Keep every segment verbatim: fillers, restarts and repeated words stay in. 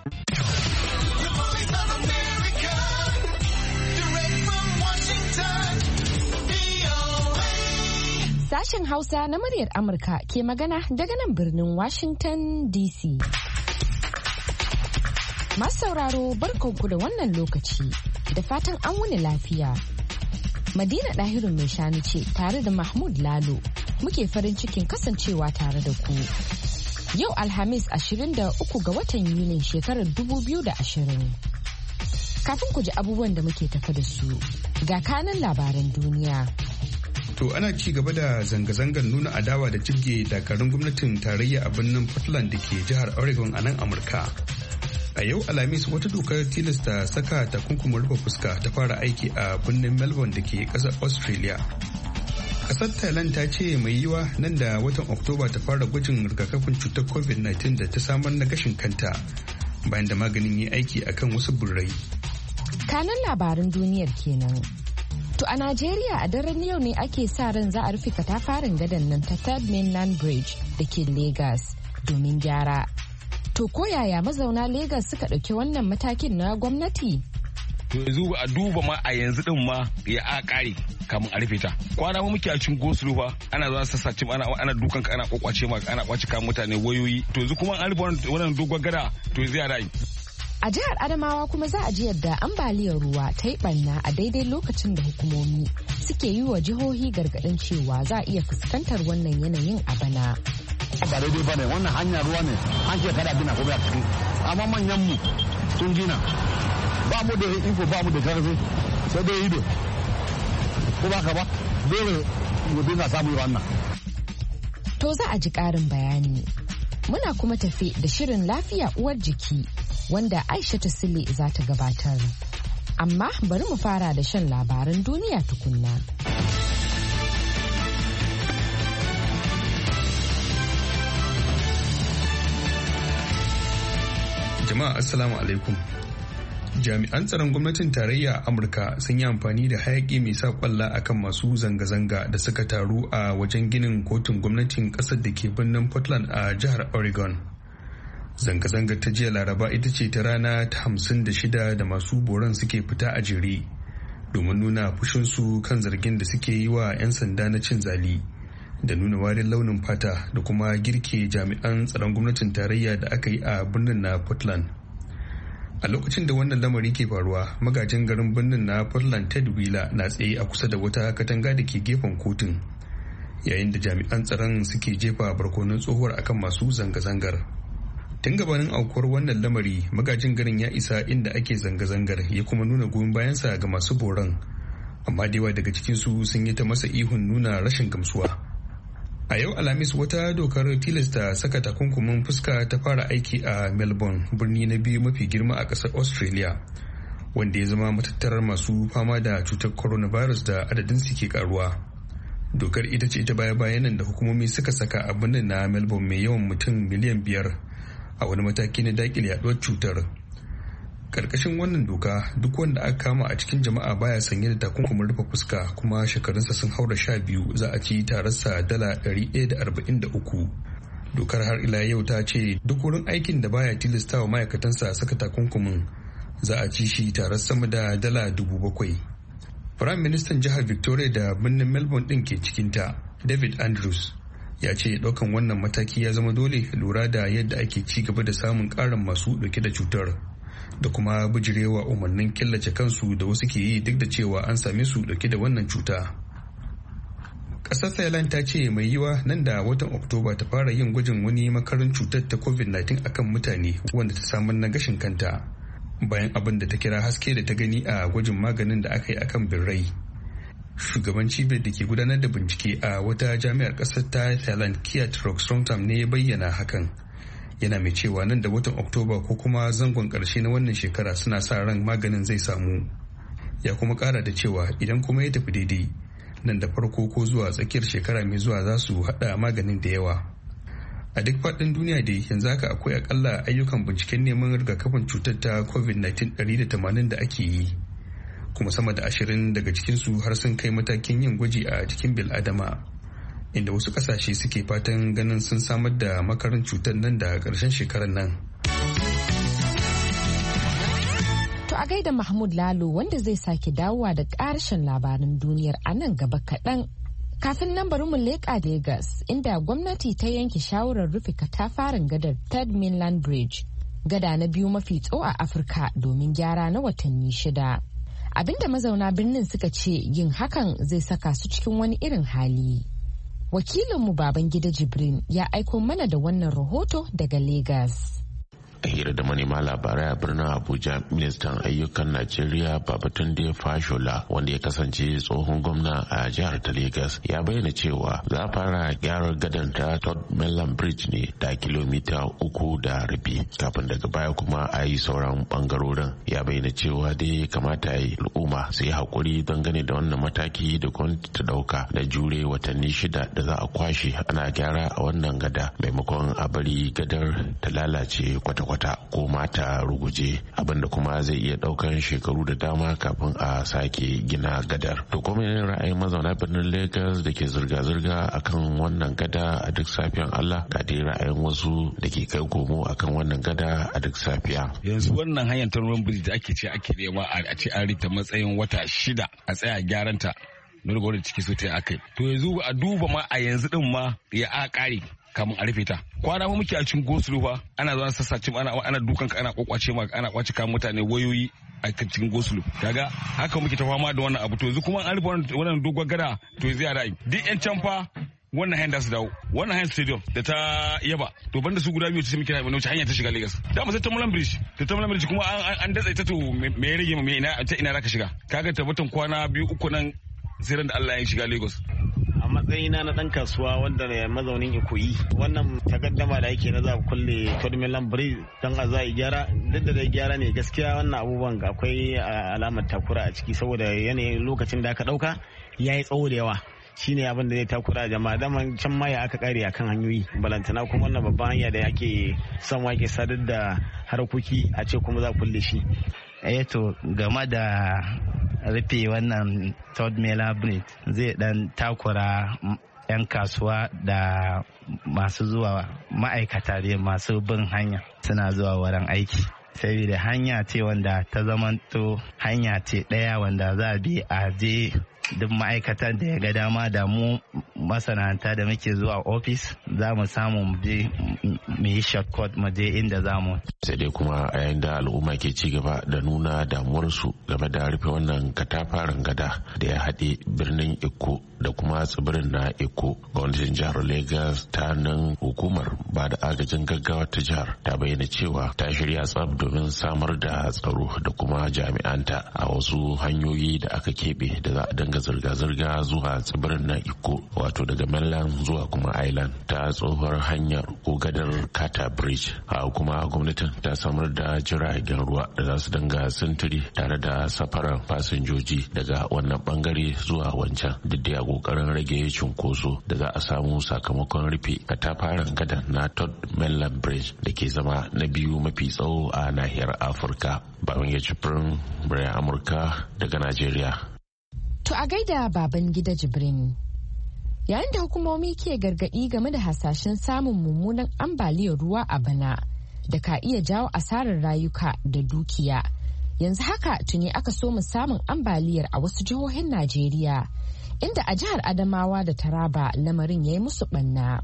Sashen Hausa na muryar Amurka ke magana daga nan birnin Washington D C. Masu sauraro barkanku da wannan lokaci da fatan an wuni lafiya. Madina Dahiru mai shanu ce tare da Mahmud Lalo muke farin cikin kasancewa tare da ku. Yau Alhamis ashirin da uku ga watan Yunin shekarar dubu biyu da ashirin. Kafin ku ji abubuwan da muke tafa da su, ga kanan labaran duniya. To ana ci gaba da zanga-zangar nuna adawa da jibge dakarun gwamnatin tarayya a birnin Portland da ke jihar Oregon a nan Amurka. A yau Alhamis wata dokar tilasta saka takunkumin rufe fuska ta fara aiki a birnin Melbourne da ke ƙasar Australia. Ƙasar Thailand ta ce mai yiwa nan da watan Oktoba ta fara gwajin rigakafin cutar covid nineteen da ta samar na gashin kanta bayan da maganin yi aiki akan wasu birrai. Kanan labaran duniyar kenan. To a Najeriya a daren yau ne ake sa ran za a rufe katafaren gadon nan ta Third Mainland Bridge da ke Lagos domin gyara. To ko yaya mazauna Lagos suka ɗauki wannan matakin na gwamnati? To yanzu a duba ma a yanzu din ma ya a kare kamun a rufe ta. Kwana ma muke a cikin gosulo fa ana zuwa sassace ana ana dukan ka ana kokwace ma ana kwace kan mutane wayoyi. To yanzu kuma an rufe wannan dogon gada to yanzu ya rai. A jihar Adamawa kuma za a ji yadda ambaliyar ruwa ta yi ɓanna a daidai lokacin da hukumomi suke yi wa jihohi gargaɗin cewa za a iya fuskantar wannan yanayin a bana. Ba daidai ba ne, wannan hanyar ruwa ne, an ce kada gina kuma ciki, amma manyan mu sun gina. Ba mu da iko ba mu da karfi sai dai ido. Ko ba ka ba, dole mu dinga samu wannan. To za a ji ƙarin bayani. Muna kuma tafe da shirin lafiya uwar jiki wanda Aisha Sile za ta gabatar. Amma bari mu fara da shan labaran duniya tukunna. Jama'a Assalamu alaikum. Jami'an tsaron gwamnatin tarayya a Amurka sun yi amfani da hayaki mai sa kwalla akan masu zanga-zanga da suka taru a wajen ginin kotun gwamnatin kasar da ke birnin Portland a jihar Oregon. Zanga-zangar ta jiya Laraba ita ce ta rana ta hamsin da shida da masu boron suke fita a jere domin nuna fushinsu kan zargin da suke yi wa 'yan sanda na cin zali da nuna warin launin fata da kuma girke jami'an tsaron gwamnatin tarayya da aka yi a birnin na Portland. A lokacin da wannan lamari ke faruwa, magajin garin birnin na Portland Ted Wheeler na tsaye a kusa da wata katanga da ke gefen kotun yayin da jami'an tsaron suke jefa barkonon tsohuwar akan masu zanga-zangar. Tun gabanin aukuwar wannan lamari, magajin garin ya isa inda ake zanga-zangar ya kuma nuna goyon bayansa ga masu boron, amma da yawa daga cikinsu sun yi ta masa ihun nuna rashin gamsuwa. A yau Alhamis wata dokar tilasta saka takunkumin fuska ta fara aiki a Melbourne, birni na biyu mafi girma a ƙasar Australia, wanda ya zama matattarar masu fama da cutar coronavirus da adadin su ke karuwa. Dokar ita ce ta baya-bayanan da hukumomi suka saka a birnin na Melbourne mai yawan mutum miliyan biyar a wani mataki na dakile yaduwar cutar. Karkashin wannan doka duk wanda aka kama a cikin jama'a baya sanye da takunkumin rufe fuska kuma shekarunsa sun haura sha biyu za a ci tararsa dala ɗari ɗaya da arba'in da uku. Dokar har ila yau ta ce duk wurin aikin da baya tilasta wa ma'aikatansa saka takunkumin za a ci shi tarar sama da dala dubu bakwai. Firayim Ministan jihar Victoria da birnin Melbourne ɗin ke cikinta, David Andrews, ya ce ɗaukan wannan mataki ya zama dole lura da yadda ake ci gaba da samun ƙarin masu ɗauke da cutar da kuma bijirewa umarnin killace kansu da wasu ke yi duk da cewa an same su ɗauke da wannan cuta. Ƙasar Thailand ta ce mai yiwa nan da watan Oktoba ta fara yin gwajin wani makarin cutar ta covid nineteen akan mutane wanda ta samar na gashin kanta bayan abin da ta kira haske da ta gani a gwajin maganin da aka yi akan birrai. Shugaban cibiyar da ke gudanar da bincike a wata jami'ar ƙasar ta Thailand, Kiat Roxromtam, ne ya bayyana hakan, yana mai cewa nan da watan Oktoba ko kuma zangon ƙarshe na wannan shekara suna sa ran maganin zai samu. Ya kuma ƙara da cewa idan kuma ya tafi daidai, nan da farko ko zuwa tsakiyar shekara mai zuwa za su haɗa maganin da yawa. A duk faɗin duniya dai yanzu haka akwai akalla ayyukan binciken neman rigakafin cutar ta covid nineteen ɗari da tamanin da ake yi, kuma sama da ashirin daga cikinsu har sun kai matakin yin gwaji a jikin bil'adama, inda wasu ƙasashe suke fatan ganin sun samar da makarin cutar nan da ƙarshen shekarar nan. To a gaida Mahmud Lalo wanda zai sake dawowa da ƙarshen labaran duniyar a nan gaba kaɗan. Kafin nan bari mu leƙa Legas inda gwamnati ta yanke shawarar rufe katafaren gadar Third Mainland Bridge, gada na biyu mafi tsawo a Afirka domin gyara na watanni shida. Abinda mazauna birnin suka ce yin hakan zai saka su cikin wani irin hali. Wakilinmu Babangida Jibrin ya aiko mana da wannan rahoto daga Legas. A hira da manema labarai a birnin Abuja, ministan ayyukan Najeriya Babatunde Fashola, wanda ya kasance tsohon gwamna a jihar ta Lagos, ya bayyana cewa za a fara gyara gadon ta Third Mainland Bridge ne da kilomita uku da rabi kafin daga baya kuma a yi sauran bangarorin. Ya bayyana cewa dai kamata yi al'umma su yi haƙuri dangane da wannan mataki da gwamnati ta ɗauka da jure watanni shida da za a kwashe ana gyara a wannan gada maimakon a bari gadar ta lalace kwata-kwata ko mata ruguje, abinda kuma zai iya daukan shekaru da dama kafin a sake gina gadar. To kuma ne ra'ayin mazauna birnin Lagos da ke zirga-zirga akan wannan gada a duk safiyan Allah, ga dai ra'ayin wasu da ke kai komo akan wannan gada a duk safiya. Yanzu wannan hanyar ta ruwan birji da ake ce ake nema a ce an rita matsayin wata shida a tsaya gyaranta na gwamnati ciki so ta akai. To yanzu a duba ma a yanzu din ma ya a kare kamun a rufe ta. Kwana mu muke a cikin gosulo fa ana zuwa sassace ana ana dukan ka ana kwakwace ma ana kwace kan mutane wayoyi a cikin gosulo. Kaga haka muke ta fama da wannan abu. To yanzu kuma an rufe wannan dogon gada to yanzu ya ra'ayi. Duk yan can fa wannan hanyar da su dawo, wannan hanyar stadium da ta yaba, to banda su guda biyu ta muke na wuce hanya ta shiga Lagos. Da mu sai ta Mulan Bridge, ta ta Mulan Bridge kuma an datsa ta to me ya rage me ina ta ina zaka shiga. Kaga tabbatan kwana biyu uku nan sai da Allah ya shiga Lagos. A matsayina na dan kasuwa wanda mazaunin Ikoyi, wannan takaddama da yake na za kulle Third Mainland Bridge dan a za a gyara, duk da dai gyara ne gaskiya wannan abubuwan akwai alamar takura a ciki saboda yanayin lokacin da aka dauka yayi tsawo da yawa. Shine abin da zai takura jama'a, daman can maya aka kare akan hanyoyi, balantana kuma wannan babban hanya da yake son wake sadar da harkoki a ce kuma za kulle shi. Eh to game da rufe wannan Third Mainland Bridge zai dan takura 'yan kasuwa da masu zuwa ma'aikata da masu bin hanya suna zuwa wurin aiki, saboda hanya ce wanda ta zamanto hanya ce ɗaya wanda za a bi a je duk ma'aikatan da ya ga dama da mu masana'anta da muke zuwa ofis za mu samu mu je mu yi shortcut mu je inda za mu. Sai dai kuma a yayin da al'umma ke ci gaba da nuna damuwarsu game da rufe wannan katafaren gada da ya haɗe birnin Ikko da kuma tsibirin na Ikko, gwamnatin jihar Lagos ta nan hukumar ba da agajin gaggawa ta jihar ta bayyana cewa ta shirya tsab domin samar da tsaro da kuma jami'anta a wasu hanyoyi da aka keɓe da za a dinga zirga-zirga zuwa tsibirin na Ikko, wato daga mainland zuwa kuma island ta tsohuwar hanyar ko gadar Kata Bridge. A kuma gwamnatin ta samar da jiragen ruwa da za su dinga sintiri tare da safarar fasinjoji daga wannan bangare zuwa wancan, duk da kokarin rage cunkoso da za a samu sakamakon rufe katafaren gadan na Third Mainland Bridge da ke zama na biyu mafi tsawo a nahiyar Afirka. Baban ya Jibrin, Murya Amurka daga Najeriya. To a gaida baban gida Jibrin. Yayin da hukumomi ke gargaɗi game da hasashen samun mummunan ambaliyar ruwa a bana da ka iya jawo asarar rayuka da dukiya, yanzu haka tuni aka so mu samun ambaliyar a wasu jihohin Najeriya, inda a jihar Adamawa da Taraba lamarin ya yi musu ɓanna.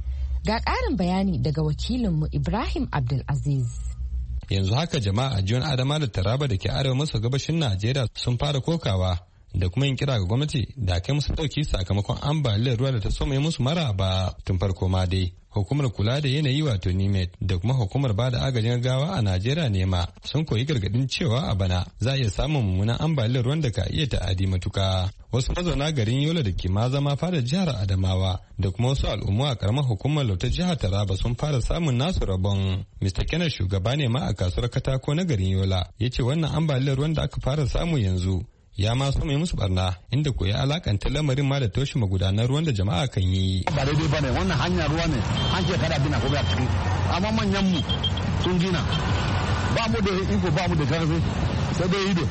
Ga ƙarin bayani daga wakilinmu Ibrahim Abdulaziz. Yanzu haka jama'a a jihar Adamawa da Taraba da ke arewa maso gabashin Najeriya sun fara kokawa da kuma yin kira ga gwamnati da kai musu dauki sakamakon ambaliyar ruwa da ta so mai musu mara ba tun farko ma dai. Hukumar kula da yanayi wato nimet da kuma hukumar bada agajin gaggawa a Najeriya nema sun koyi gargadin cewa a bana za a iya samun mummunan ambaliyar ruwan da ka iya ta'adi matuka. Wasu mazauna garin Yola da ke ma zama fara jihar Adamawa da kuma wasu al'ummu a karamar hukumar Lauta jihar Taraba sun fara samun nasu rabon. Mister Kenneth shugaba ne ma a kasuwar katako na garin Yola ya ce wannan ambaliyar ruwan da aka fara samu yanzu ya ma so mai musu barna, inda ko ya alakanta lamarin ma da toshe magudanar ruwan da jama'a kan yi. Ba daidai ba ne, wannan hanya ruwa ne an ce kada gina ko ba ciki, amma manyan mu sun gina, ba mu da iko ba mu da karfi sai dai ido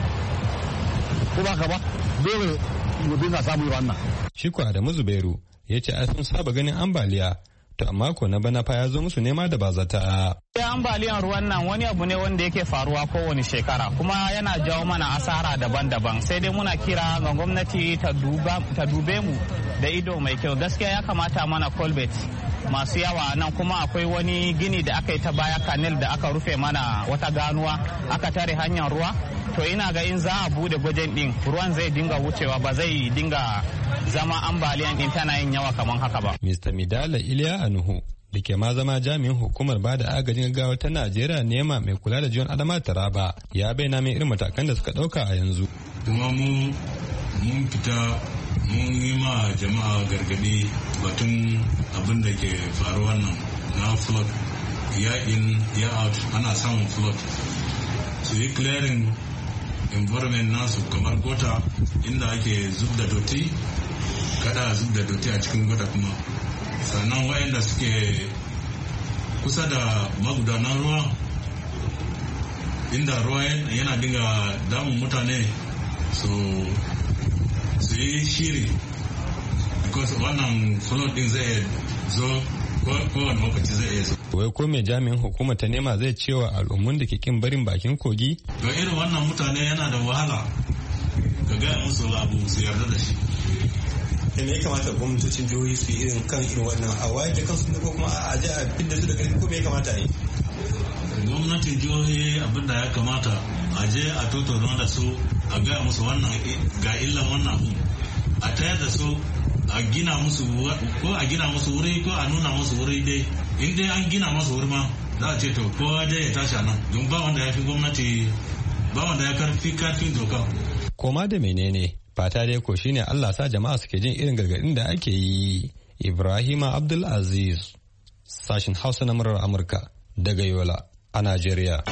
ko ba ka ba, dole mu dinga samu wannan. Shi ko Adamu Zubairu ya ce ai sun saba ganin ambaliya to amma ko na bana fa ya zo musu nema da bazata. Ambaliyan ruwan nan wani abu ne wanda yake faruwa kowane shekara kuma yana jawo mana asara daban-daban, sai dai muna kira ga gwamnati ta dube mu da ido mai kyau. Gaskiya ya kamata mana colbert masu yawa nan, kuma akwai wani gini da aka yi ta baya kanil da aka rufe mana wata ganuwa aka tare hanyar ruwa. To ina ga in za a bude gwajen din ruwan zai dinga wucewa, ba zai dinga zama ambaliyan din tana yin yawa kamar haka ba. Mister Midala Iliya Anuhu da ke ma zama jami'in hukumar ba da agajin gaggawa ta Najeriya nema mai kula da jiyon Adama Taraba ya bayyana min irin matakan da suka dauka a yanzu. Kuma mu mun fita mun yi ma jama'a gargadi batun abin da ke faruwa nan na flood, ya in ya out ana samun flood, su yi clearing environment nasu kamar gota inda ake zub da doti, kada zub da doti a cikin gota kuma. Sannan wayanda suke kusa da magudanan ruwa inda ruwa yana dinga damun mutane su yi shiri, because wannan flood din zai zo kowane lokaci zai iya zo. Wai ko mai jami'in hukuma ta nema zai cewa al'ummun da ke kin barin bakin kogi? Ga irin wannan mutane yana da wahala ka gaya musu abu su yarda da shi. da me ya kamata gwamnatocin jihohi su yi irin kan irin wannan a wayar da kansu ko kuma a je a fidda su da kai ko me ya kamata yi? Gwamnatin jihohi abin da ya kamata a je a tattauna da su a gaya musu wannan ga illan wannan abu, a tayar da su a gina musu ko a gina musu wuri ko a nuna musu wuri dai, in dai an gina musu wuri ma za a ce to kowa dai ya tashi nan, don ba wanda ya fi gwamnati, ba wanda ya karfi karfin doka. Koma da menene fata dai ko shine Allah sa jama'a suke jin irin gargadin da ake yi. Ibrahima Abdul Aziz, sashin Hausa na murar Amurka daga Yola a Najeriya.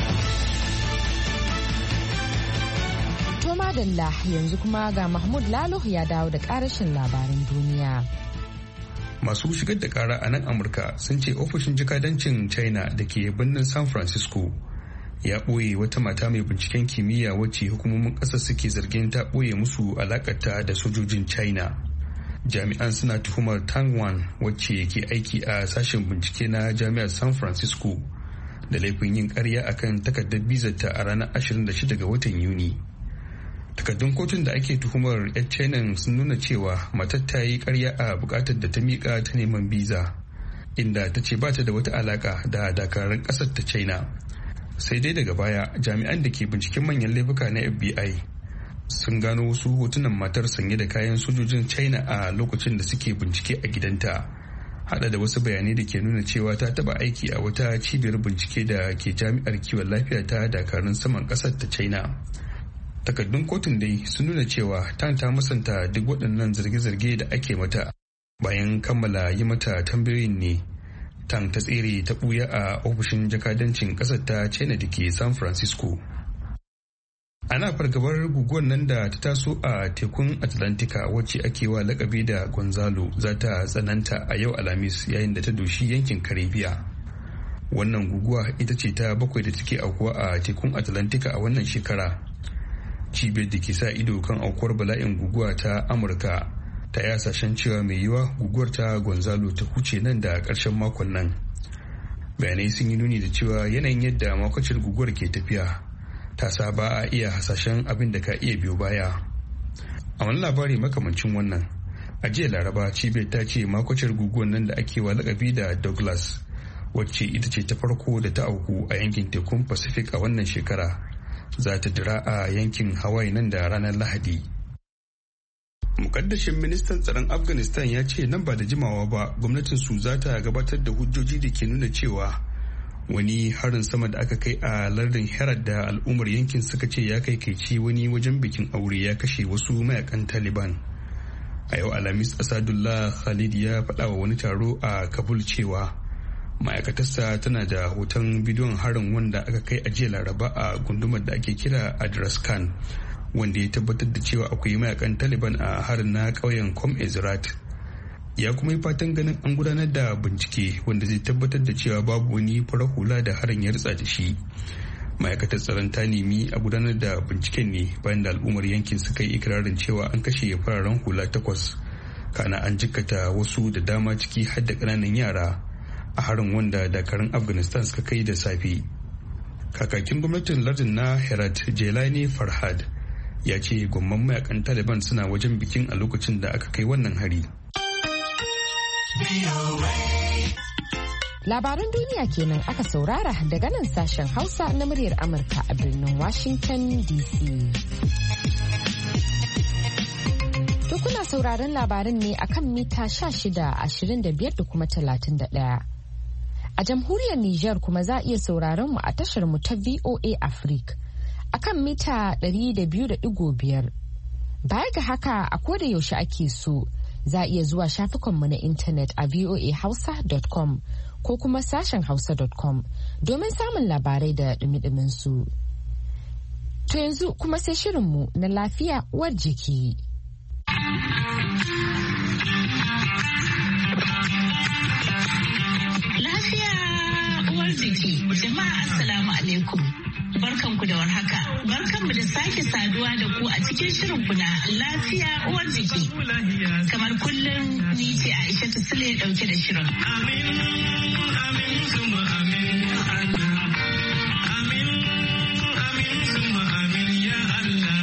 To madalla yanzu kuma ga Mahmud Lalo ya dawo da karashin labaran duniya. Masu shigar da kara a nan Amurka sun ce ofishin jikadancin China da ke birnin San Francisco ya ɓoye wata mata mai binciken kimiyya wacce hukumomin ƙasar suke zargin ta ɓoye musu alaƙarta da sojojin China. Jami'an suna tuhumar Tang Wan wacce ke aiki a sashen bincike na Jami'ar San Francisco da laifin yin ƙarya akan takardar bizarta a ranar ashirin da shida ga watan Yuni. Takardun kotun da ake tuhumar 'yan China sun nuna cewa matar ta yi ƙarya a buƙatar da ta miƙa ta neman biza, inda ta ce ba ta da wata alaƙa da dakarun ƙasar ta China. Sai dai daga baya jami'an da ke binciken manyan laifuka na F B I sun gano wasu hotunan matar sanye da kayan sojojin China a lokacin da suke bincike a gidanta, hada da wasu bayanai da ke nuna cewa ta taba aiki a wata cibiyar bincike da ke jami'ar kiwon lafiya ta dakarun saman kasar ta China. Takardun kotun dai sun nuna cewa Tang ta musanta duk waɗannan zarge-zarge da ake mata. Bayan kammala yi mata tambayoyin ne Tang ta tsere ta ɓuya a ofishin jakadancin ƙasar ta China da ke San Francisco. Ana fargabar guguwar nan da ta taso a tekun Atlantika wacce ake wa lakabi da Gonzalo za ta tsananta a yau Alhamis yayin da ta doshi yankin Karibiya. Wannan guguwa ita ce ta bakwai da take aukuwa a tekun Atlantika a wannan shekara. Cibiyar da ke sa ido kan aukuwar bala'in guguwa ta Amurka ta yi hasashen cewa mai yiwa guguwar ta Gonzalo ta huce nan da ƙarshen makon nan. Bayanai sun yi nuni da cewa yanayin yadda makwacin guguwar ke tafiya ta sa ba a iya hasashen abin da ka iya biyo baya. A wani labari makamancin wannan, a jiya Laraba cibiyar ta ce makwacin guguwar nan da ake wa lakabi da Douglas, wacce ita ce ta farko da ta auku a yankin tekun Pacific a wannan shekara, za ta dira a yankin Hawaii nan da ranar Lahadi. Mukaddashin ministan tsaron Afghanistan ya ce nan ba da jimawa ba gwamnatin su za ta gabatar da hujjoji da ke nuna cewa wani harin sama da aka kai a lardin Herat da al'ummar yankin suka ce ya kai kaici wani wajen bikin aure ya kashe wasu mayakan Taliban. A yau Alhamis, Asadullah Khalid ya faɗa wa wani taro a Kabul cewa ma'aikatarsa tana da hoton bidiyon harin wanda aka kai a jiya Laraba a gundumar da ake kira Adras Khan, wanda ya tabbatar da cewa akwai mayakan Taliban a harin na ƙauyen Qom Ezrat. Ya kuma yi fatan ganin an gudanar da bincike wanda zai tabbatar da cewa babu wani farar hula da harin ya ritsa da shi. Ma'aikatar tsaron ta nemi a gudanar da binciken ne bayan da al'ummar yankin suka yi ikirarin cewa an kashe fararen hula takwas, kana an jikkata wasu da dama ciki har da ƙananan yara a harin wanda dakarun Afghanistan suka kai da safe. Kakakin gwamnatin lardin na Herat Jelani Farhad ya ce gwamman mayakan Taliban suna wajen bikin a lokacin da aka kai wannan hari. Labaran duniya kenan aka saurara daga nan sashen Hausa na muryar Amurka a birnin Washington D C. To kuna sauraron labaran ne akan mita sha shida, ashirin da biyar da kuma talatin da ɗaya. A jamhuriyar Nijar kuma za a iya sauraron mu a tashar mu ta V O A Africa akan mita ɗari da biyu da ɗigo biyar. Baya ga haka a koda yaushe ake so za a iya zuwa shafukanmu na intanet a voa hausa dot com ko kuma sashen hausa dot com domin samun labarai da dumi su. To yanzu kuma sai shirinmu na lafiya uwar jiki. Lafiya uwar jiki, jama'a assalamu alaikum. Barkanku da warhaka. Barkanmu da sake saduwa da ku a cikin shirinku na lafiya uwar jiki. Kamar kullum ni ce Aisha Sule dauke da shirin. Amin, amin, suma amin, amin, amin, suma amin, ya Allah.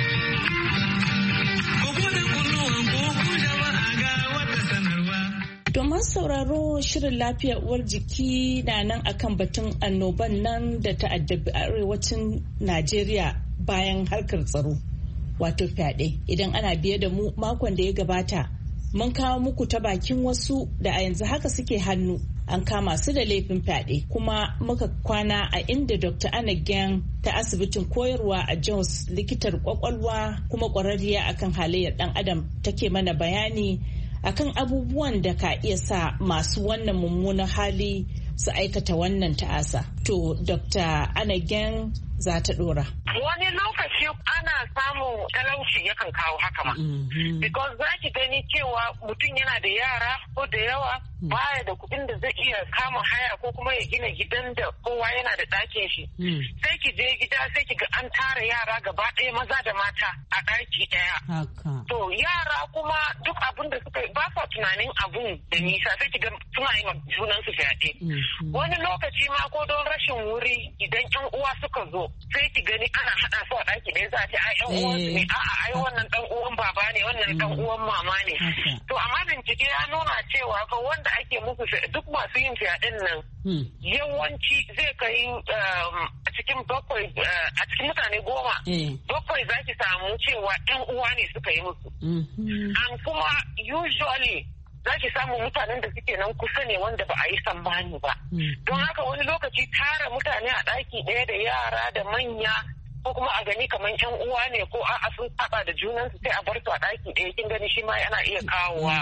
Domin sauraro shirin lafiya uwar jiki na nan akan batun annoban nan da ta addabi arewacin Najeriya bayan harkar tsaro wato fyaɗe. Idan ana biye da mu makon da ya gabata mun kawo muku ta bakin wasu da a yanzu haka suke hannu an kama su da laifin fyaɗe, kuma muka kwana a inda Doctor Anna Geng ta asibitin koyarwa a Jos likitar kwakwalwa kuma ƙwararriya akan halayyar ɗan adam take mana bayani akan abubuwan da ka iya sa masu wannan mummunan hali su aikata wannan ta'asa. To, Doctor Anna Geng za ta dora. Wani lokaci ana samun talauci yakan kawo haka ma. Because za ki gani cewa mutum yana da yara ko da yawa baya da kuɗin da zai iya kama haya ko kuma ya gina gidan da kowa yana da ɗakin shi. Sai ki je gida sai ki ga an tara yara gaba ɗaya maza da mata a ɗaki ɗaya. To yara kuma duk abin da suka ba sa tunanin abun da nisa sai ki ga suna yi junan su fyaɗe. Wani lokaci ma ko don rashin wuri idan ƴan uwa suka zo sai ki gani ana haɗa su a ɗaki ɗaya za a ce ai ƴan uwan su ne a'a ai wannan ɗan uwan baba ne wannan ɗan uwan mama ne. To amma bincike ya nuna cewa fa wanda ake musu duk masu yin fyaɗen nan yawanci zai kai a cikin bakwai a cikin mutane goma bakwai za ki samu cewa ƴan uwa ne suka yi musu. An kuma usually za ki samu mutanen da suke nan kusa ne wanda ba a yi tsammani ba. Don haka wani lokaci tara mutane a ɗaki ɗaya da yara da manya ko kuma a gani kamar yan uwa ne ko a'a sun saba da junansu sai a bar su a ɗaki ɗaya kin gani shi ma yana iya kawowa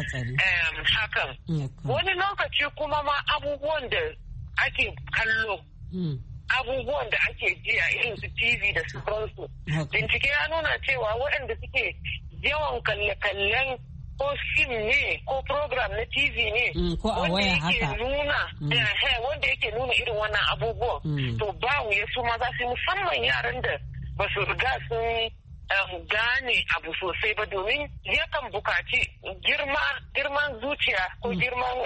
hakan. Wani lokaci kuma ma abubuwan da ake kallo abubuwan da ake ji a irin su T V da sauransu. Bincike ya nuna cewa waɗanda suke yawan kalle-kallen ko fim ne ko program na T V ne ko a waya haka wanda yake nuna irin wannan abubuwan to ba wuya su ma za su musamman yaran da ba su riga sun gane abu sosai ba domin yakan bukaci girma girman zuciya ko girman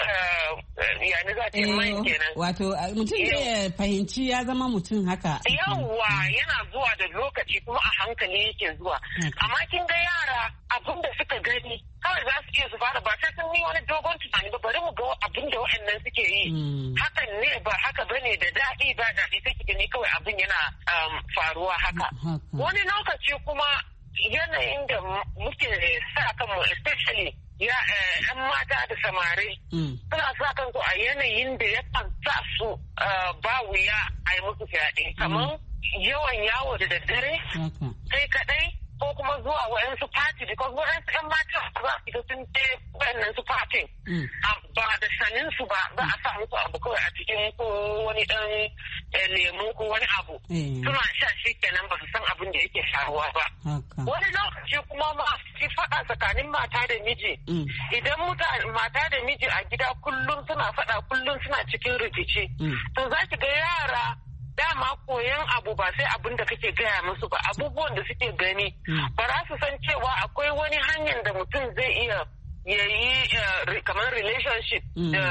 yani za ta mai kenan wato mutum ya fahimci ya zama mutum haka yawwa yana zuwa da lokaci kuma a hankali yake zuwa amma kin ga yara abin da suka gani kawai za su iya su fara ba sai sun yi wani dogon tunani ba bari mu ga abin da waɗannan suke yi hakan ne ba haka bane da daɗi ba daɗi sai ki gani kawai abin yana faruwa haka wani lokaci kuma yanayin da muke sa kanmu especially ya yan mata da samari suna sa kansu a yanayin da ya sa su ba wuya a yi musu fyaɗe kamar yawan yawo da daddare sai kaɗai ko kuma zuwa wa'yansu party because wa'yansu yan mata za su ga sun je wa'yannan su party ba da sanin su ba za a sa musu abu kawai a cikin ko wani dan lemu ko wani abu suna sha shi kenan ba su san abin da yake faruwa ba wani lokaci kuma ma shi faɗa tsakanin mata da miji idan mata da miji a gida kullum suna faɗa kullum suna cikin rikici to za ki ga yara dama koyan abu ba sai abin da kake gaya musu ba abubuwan da suke gani ba za su san cewa akwai wani hanyar da mutum zai iya ya yi kamar relationship da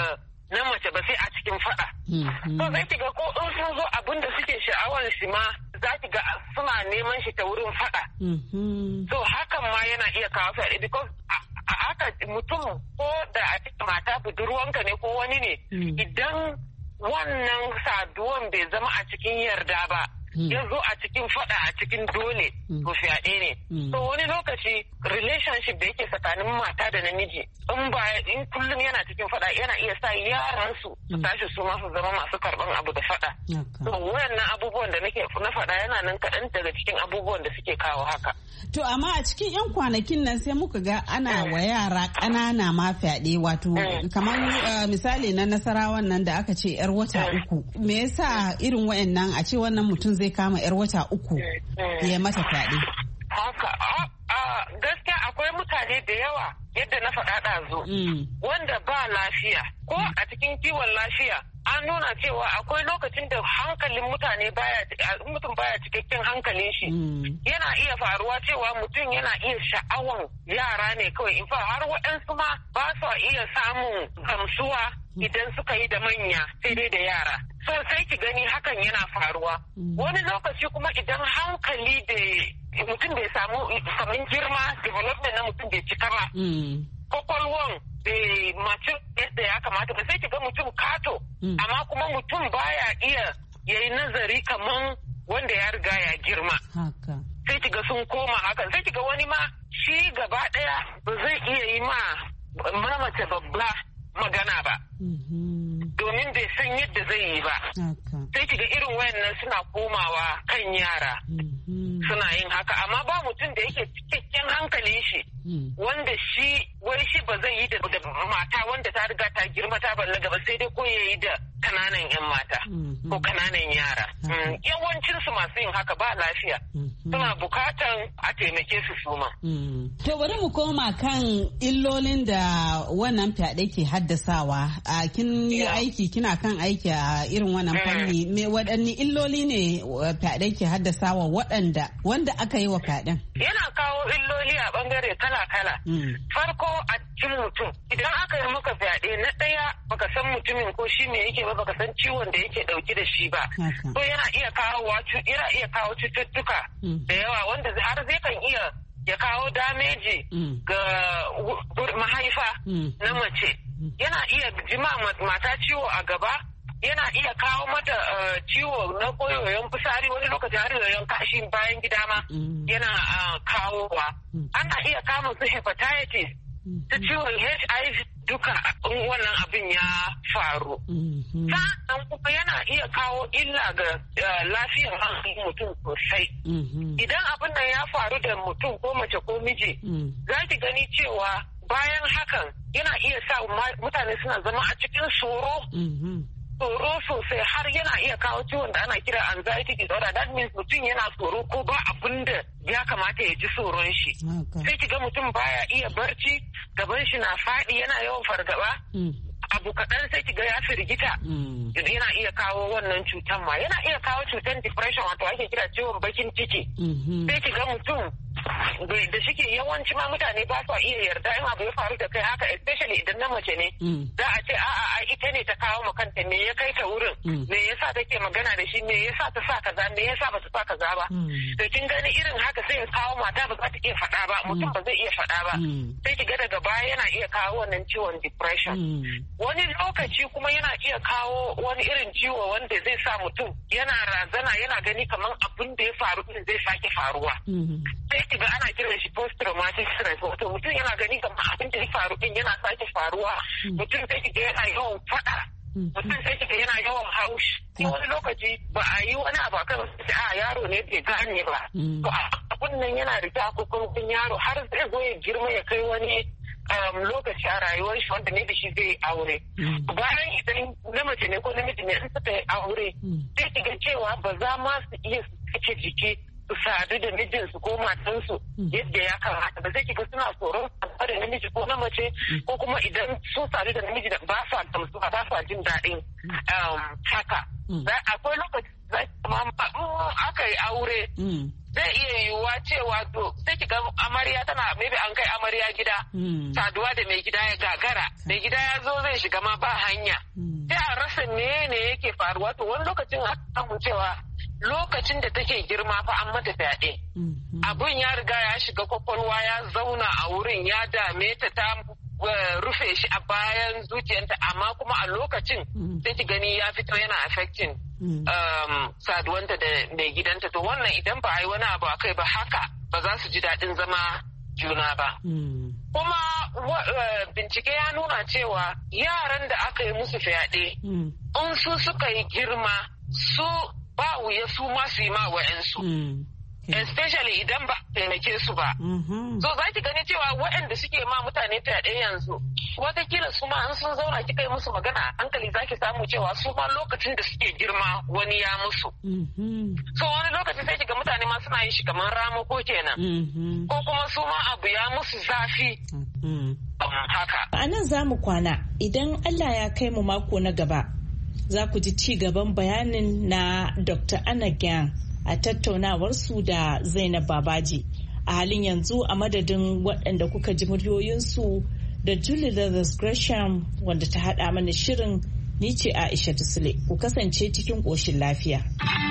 na mace ba sai a cikin faɗa. To sai ki ga ko in sun zo abin da suke sha'awar shi ma za ki ga suna neman shi ta wurin faɗa. So hakan ma yana iya kawo fyaɗe because a haka mutum ko da a cikin mata budurwanka ne ko wani ne idan wannan saduwan bai zama a cikin yarda ba. Ya zo a cikin fada a cikin dole ko fyaɗe ne. To wani lokaci relationship da yake tsakanin mata da namiji in ba in kullum yana cikin fada yana iya sa yaran su su tashi su ma su zama masu karban abu da fada. To wayannan abubuwan da nake na fada yana nan kaɗan daga cikin abubuwan da suke kawo haka. To amma a cikin 'yan kwanakin nan sai muka ga ana wa yara ƙanana ma fyaɗe wato kamar misali na Nasarawan nan da aka ce 'yar wata uku. Me yasa irin wayannan a ce wannan mutum zai kama 'yar wata uku ya mata fyaɗe? Haka gaskiya akwai mutane da yawa yadda na faɗa ɗazu wanda ba lafiya ko a cikin kiwon lafiya an nuna cewa akwai lokacin da hankalin mutane baya mutum baya cikakken hankalin shi yana iya faruwa cewa mutum yana iya sha'awan yara ne kawai in fa har waɗansu ma ba su iya samun gamsuwa idan suka yi da manya sai dai da yara so sai ki gani hakan yana faruwa wani lokaci kuma idan hankali da mutum bai samu samun girma development na mutum bai cika ba kwakwalwan bai mace yadda ya kamata ba sai ki ga mutum kato amma kuma mutum baya iya yayi nazari kaman wanda ya riga ya girma sai ki ga sun koma haka sai ki ga wani ma shi gaba daya ba zai iya yi ma mace babba magana ba domin bai san yadda zai yi ba sai ki ga irin wayannan suna komawa kan yara suna yin haka amma ba mutum da yake cikakken hankalin shi wanda shi wai shi ba zai yi da mata wanda ta riga ta girma ta ballaga ba sai dai ko ya yi da kananan yan mata ko kananan yara yawancin su masu yin haka ba lafiya suna bukatan a taimake su suma. To bari mu koma kan illolin da wannan fyaɗe ke haddasawa a kin yi aiki kina kan aiki a irin wannan fanni me waɗanne illoli ne fyaɗe ke haddasawa waɗanda wanda aka yi wa fyaɗen? Yana kawo illoli a bangare kala-kala. Farko a cikin mutum idan aka yi maka fyaɗe na ɗaya baka san mutumin ko shi me yake ba baka san ciwon da yake ɗauki da shi ba. To yana iya kawo yana iya kawo cututtuka da yawa wanda har zai kan iya ya kawo dameji ga mahaifa na mace. Yana iya jima mata ciwo a gaba. Yana iya kawo mata ciwo na koyoyon fitsari wani lokacin har yoyon kashi bayan gida ma yana kawowa. Ana iya kama su hepatitis ta ciwon H I V duka wannan abin ya faru. Sa'an kuma yana iya kawo illa ga lafiyar hankalin mutum sosai. Idan abin nan ya faru da mutum ko mace ko miji, za ki gani cewa bayan hakan yana iya sa mutane suna zama a cikin tsoro. Tsoro sosai har yana iya kawo ciwon da ana kira anxiety disorder. That means mutum yana tsoro ko ba abin da ya kamata ya ji tsoron shi. Sai ki ga mutum baya iya barci, gaban shi na faɗi yana yawan fargaba. Abu kaɗan sai ki ga ya firgita. Yana iya kawo wannan cutan ma. Yana iya kawo cutan depression wato ake kira ciwon bakin ciki. Sai ki ga mutum da shike yawanci ma mutane ba su iya yarda in abu ya faru da kai haka especially idan na mace ne za a ce a'a a ita ne ta kawo ma kanta me ya kai ta wurin me yasa take magana da shi me yasa ta sa kaza me yasa ba ta sa kaza ba to kin gani irin haka sai ya kawo mata ba za ta iya faɗa ba mutum ba zai iya faɗa ba sai ki ga daga baya yana iya kawo wannan ciwon depression wani lokaci kuma yana iya kawo wani irin ciwo wanda zai sa mutum yana razana yana gani kamar abin da ya faru din zai sake faruwa sai ki ga ana kiran shi post traumatic stress wato mutum yana gani kamar abin da ya faru din yana sake faruwa mutum sai ki ga yana yawan faɗa mutum sai ki ga yana yawan haushi wani lokaci ba a yi wani abu akan sai a yaro ne bai gane ba to abin nan yana rike a kokon yaro har zai zo ya girma ya kai wani lokaci a rayuwar shi wanda ne da shi zai aure bayan idan na mace ne ko namiji ne in suka yi aure sai ki ga cewa ba za ma su iya sake jiki su sadu da mijinsu ko matansu yadda ya kamata ba zai kiga suna tsoron da namiji ko na mace ko kuma idan sun sadu da namiji da ba sa gamsuwa ba sa jin daɗin haka akwai lokaci za ma aka yi aure zai iya yiwuwa cewa to sai kiga amarya tana maybe an kai amarya gida saduwa da mai gida ya gagara mai gida ya zo zai shiga ma ba hanya sai a rasa ne yake faruwa. To wani lokacin a samu cewa lokacin da take girma fa an mata fyaɗe. Abun ya riga ya shiga kwakwalwa ya zauna a wurin ya dame ta ta rufe shi a bayan zuciyarta amma kuma a lokacin sai ki gani ya fito yana affecting saduwanta da mai gidanta. To wannan idan ba a yi wani abu a kai ba haka ba za su ji daɗin zama juna ba. Kuma bincike ya nuna cewa yaran da aka yi musu fyaɗe in su suka yi girma su ba wuya su ma su yi ma wa'yansu. Especially idan ba taimake su ba. So za ki gani cewa waɗanda suke ma mutane fyaɗe yanzu watakila su ma an sun zauna kika yi musu magana a hankali za ki samu cewa su ma lokacin da suke girma wani ya musu. So wani lokaci sai kiga mutane ma suna yin shi kamar ramako kenan. Ko kuma su ma abu ya musu zafi. Haka. A nan za mu kwana idan Allah ya kai mu mako na gaba za ku ji ci gaban bayanin na Doctor Anna Gyang a tattaunawarsu da Zainab Babaji. A halin yanzu a madadin waɗanda kuka ji muryoyinsu da Julie Leathers Gresham wanda ta haɗa mana shirin, ni ce Aisha Sule. Ku kasance cikin ƙoshin lafiya.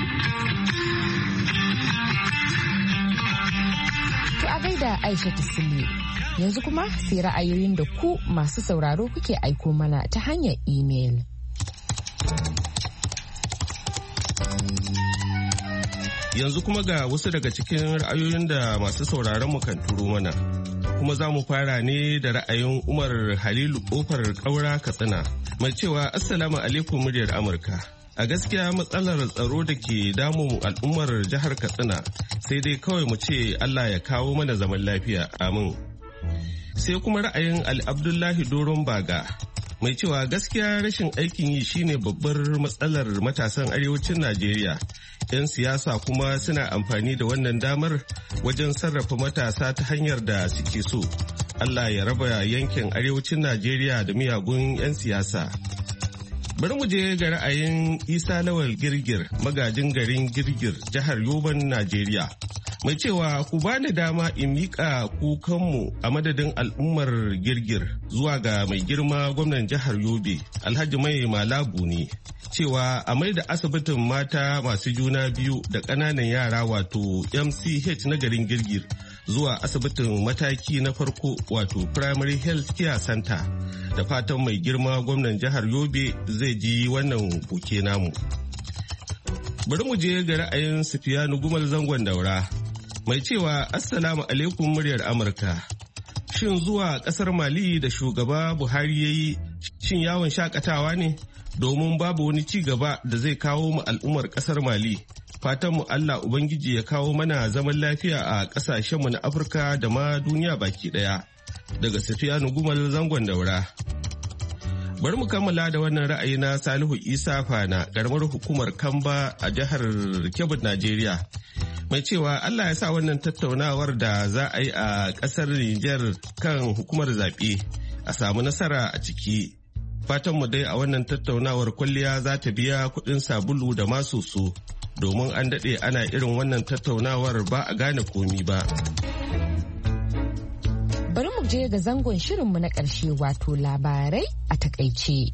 To a gaida Aisha Sule. Yanzu kuma sai ra'ayoyin da ku masu sauraro kuke aiko mana ta hanyar imel. Yanzu kuma ga wasu daga cikin ra'ayoyin da masu sauraron mu kan turo mana. Kuma za mu fara ne da ra'ayin Umar Halilu Kofar Kaura Katsina mai cewa Assalamu alaikum muryar Amurka. A gaskiya matsalar tsaro da ke damun al'ummar jihar Katsina sai dai kawai mu ce Allah ya kawo mana zaman lafiya. Amin. Sai kuma ra'ayin Ali Abdullahi Doron Baga mai cewa gaskiya rashin aikin yi shine babbar matsalar matasan arewacin Najeriya. 'Yan siyasa kuma suna amfani da wannan damar wajen sarrafa matasa ta hanyar da suke so. Allah ya raba yankin arewacin Najeriya da miyagun 'yan siyasa. Bari mu je ga ra'ayin Isa Lawal Girgir, magajin garin Girgir, jihar Yoban, Najeriya. Mai cewa ku bani dama in miƙa kukanmu a madadin al'ummar Girgir zuwa ga mai girma gwamnan jihar Yobe, Alhaji Mai Malabu ne. Cewa a mai da asibitin mata masu juna biyu da ƙananan yara wato M C H na garin Girgir zuwa asibitin mataki na farko wato Primary Health Care Center. Da fatan mai girma gwamnan jihar Yobe zai ji wannan koke namu. Bari mu je ga ra'ayin Sufiyanu Gumal Zangon Daura mai cewa Assalamu alaikum muryar Amurka. Shin zuwa ƙasar Mali da shugaba Buhari ya yi shin yawon shakatawa ne? Domin babu wani ci gaba da zai kawo mu al'ummar ƙasar Mali. Fatan mu Allah Ubangiji ya kawo mana zaman lafiya a ƙasashenmu na Afirka da ma duniya baki ɗaya. Daga Sufiyanu Gumal Zangon Daura. Bari mu kammala da wannan ra'ayi na Salihu Isa Fana, ƙaramar hukumar Kamba a jihar Kebbi, Najeriya. Mai cewa Allah ya sa wannan tattaunawar da za a yi a ƙasar Nijar kan hukumar zaɓe a samu nasara a ciki. Fatanmu dai a wannan tattaunawar kwalliya za ta biya kuɗin sabulu da masoso domin an daɗe ana irin wannan tattaunawar ba a gane komi ba. Bari mu je ga zangon shirinmu na ƙarshe wato labarai a takaice.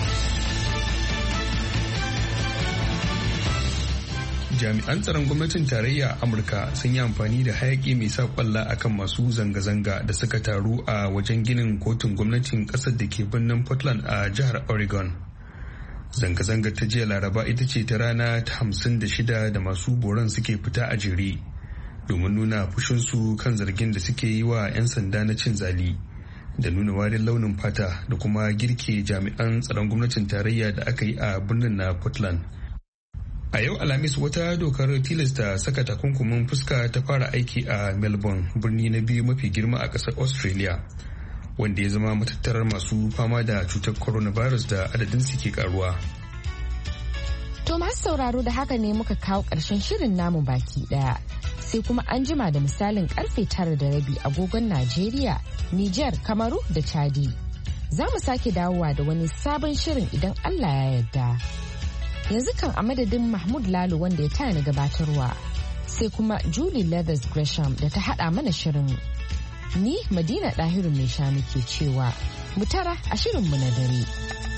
Jami'an tsaron gwamnatin tarayya a Amurka sun yi amfani da hayaki mai sa kwalla akan masu zanga-zanga da suka taru a wajen ginin kotun gwamnatin kasar da ke birnin Portland a jihar Oregon. Zanga-zanga ta jiya Laraba ita ce ta rana ta hamsin da shida da masu boron suke fita a jere domin nuna fushinsu kan zargin da suke yi wa 'yan sanda na cin zali da nuna warin launin fata da kuma girke jami'an tsaron gwamnatin tarayya da aka yi a birnin na Portland. A yau Alhamis wata dokar tilasta saka takunkumin fuska ta fara aiki a Melbourne, birni na biyu mafi girma a ƙasar Australia, wanda ya zama matattarar masu fama da cutar coronavirus da adadin su ke karuwa. To masu sauraro da haka ne muka kawo ƙarshen shirin namu baki ɗaya. Sai kuma an jima da misalin karfe tara da rabi agogon Najeriya, Nijar, Kamaru da Chadi. Za mu sake dawowa da wani sabon shirin idan Allah ya yarda. Yanzu kan a madadin Mahmud Lalo wanda ya taya ni gabatarwa, sai kuma Julie Leathers Gresham da ta haɗa mana shirin. Ni Madina Ɗahiru mai shanu ke cewa, mu tara a shirinmu na dare.